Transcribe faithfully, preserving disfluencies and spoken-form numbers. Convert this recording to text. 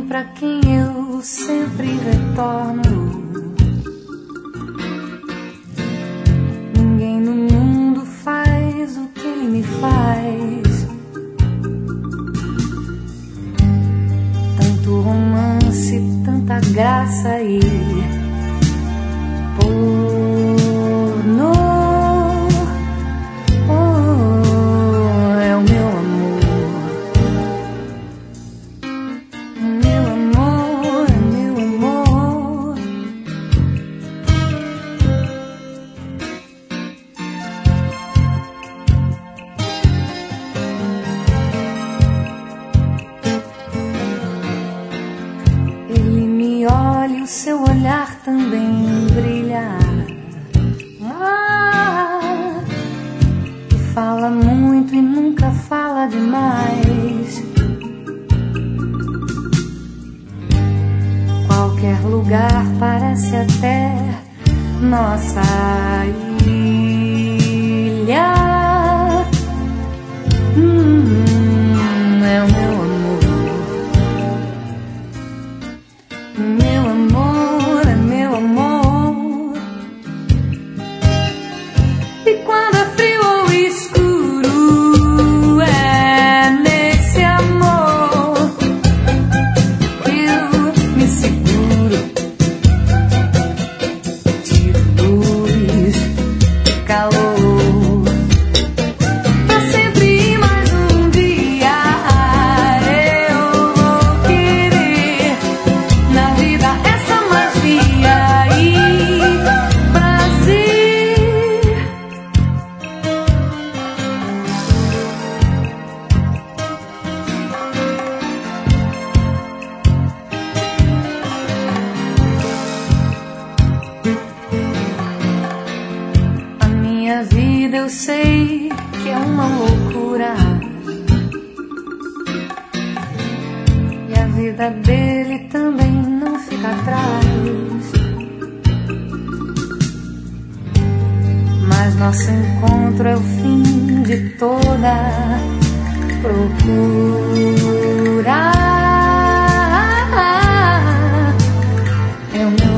pra quem eu sempre retorno. Ninguém no mundo faz o que ele me faz. Tanto romance, tanta graça e pornô. Oh, é o meu amor. Meu amor, é meu amor. Ele me olha e o seu olhar também brilha. Ah, e fala muito e nunca fala demais. Qualquer lugar parece até nossa ilha. Hum, é o meu amor. Meu amor, é meu amor. E quando é frio ou escuro, é nesse amor que eu me seguro. Tiro luz, calor, pra sempre mais um dia eu vou querer na vida essa magia e prazer. A minha vida eu sei que é uma loucura, e a vida dele também não fica atrás. Mas nosso encontro é o fim de toda procura. É o meu